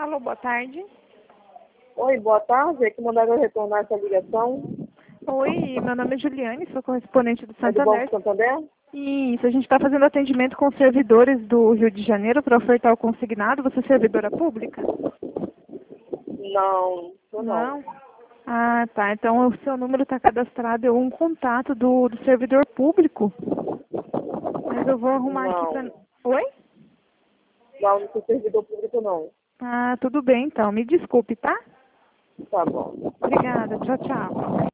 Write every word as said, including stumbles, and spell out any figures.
Alô, boa tarde. Oi, boa tarde. É que mandaram eu retornar essa ligação. Oi, meu nome é Juliane, sou correspondente do É do Banco Santander. Santander? Isso, a gente está fazendo atendimento com servidores do Rio de Janeiro para ofertar o consignado. Você é servidora pública? Não, eu não. Não? Ah, tá. Então o seu número está cadastrado, é um contato do, do servidor público. Mas eu vou arrumar aqui para... Não. Oi? Não, não sou servidor público, não. Ah, tudo bem então. Me desculpe, tá? Tá bom. Obrigada. Tchau, tchau.